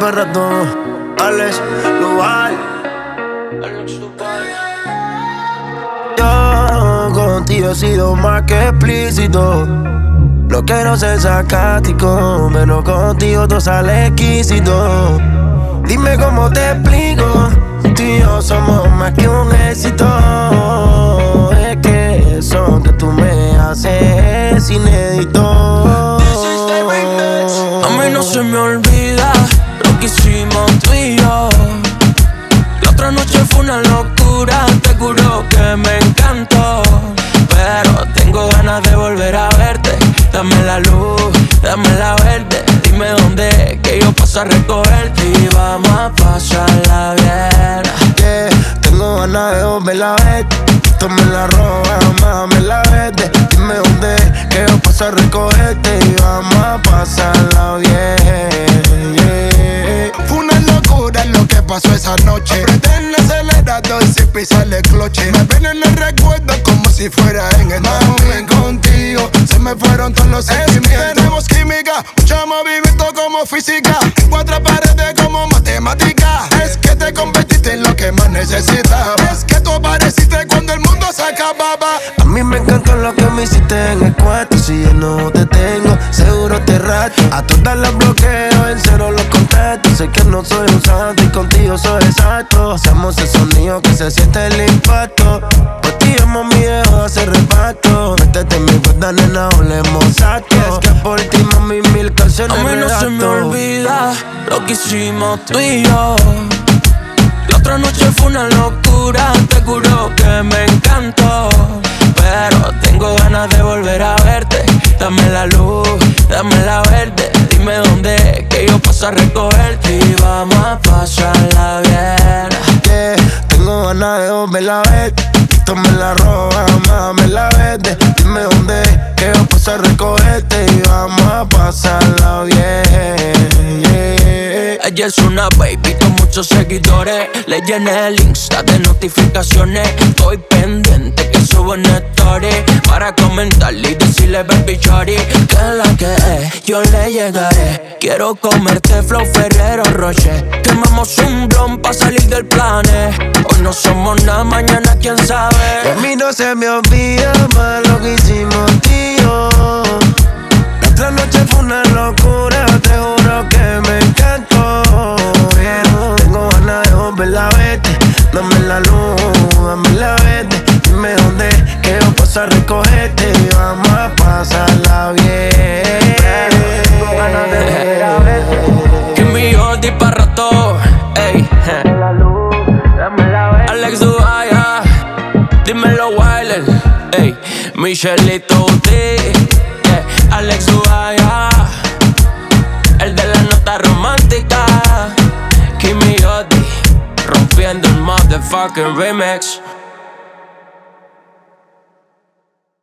para todo. Alex Duval. Yo contigo he sido más que explícito. No quiero ser sarcástico, pero contigo todo sale exquisito. Dime cómo te explico, tú y yo somos más que un éxito. Es que eso que tú me haces es inédito. A mí no se me olvida lo que hicimos tú y yo. La otra noche fue una locura, te juro que me encantó. Pero tengo ganas de volver a verte. Dame la luz, dame la verde. Dime dónde, que yo paso a recogerte. Y vamos a pasarla bien. Yeah, tengo ganas de volver a verte. Tome la roba, dame la verde. Dime dónde, que yo paso a recogerte. Y vamos a pasarla bien, yeah. Fue una locura lo que pasó esa noche. Apreté el acelerador sin pisarle el cloche. Me ven en el recuerdo como si fuera en el mami, contigo se me fueron todos los sentimientos. Tenemos química, mucho movimiento como física. En cuatro paredes como matemática. Es que te convertiste en lo que más necesitaba. Es que tú apareciste cuando el mundo se acababa. A mí me encantó lo que me hiciste en el cuarto. Si yo no te tengo, seguro te rato. A todas las bloqueo, en cero los contactos. Sé que no soy un santo y contigo soy exacto. Hacemos el sonido que se siente el impacto. Por ti hemos miedo hace reparto. Métete en mi cuerda, nena, hablemos exacto. Es que por ti, mami, mil canciones a mí no se me olvida lo que hicimos tú y yo. La otra noche fue una locura, te juro que me encantó. Pero tengo ganas de volver a verte. Dame la luz, dame la verde. Dime dónde, que yo paso a recogerte. Y vamos a pasarla bien. Yeah, tengo ganas de volver a verte. Tome la roba, dame la verde. Dime dónde, que yo paso a recogerte. Y vamos a pasarla bien, yeah. Ella es una baby con muchos seguidores. Le llené el Insta de notificaciones. Estoy pendiente que suben stories para comentarle y decirle baby shorty que es la que es, yo le llegaré. Quiero comerte flow Ferrero Rocher. Quemamos un blon pa' salir del planet. Hoy no somos nada, mañana quién sabe. A mí no se me olvida más lo que hicimos, tío. La otra noche fue una locura, te juro que me encantó. Pero tengo ganas de volver a verte. Dame la luz, dame la verde. Dime dónde, que yo paso a recogerte. Y vamos a pasarla bien. Tengo ganas de volver a verte. Que mi Jordi pa' rato, ey. Dame la luz, dame la verde. Alex Duval, dímelo Wilder, ey. Michelito D, yeah. Alex Duval, el de la nota romántica. Kimi Yodi, rompiendo el motherfucking remix.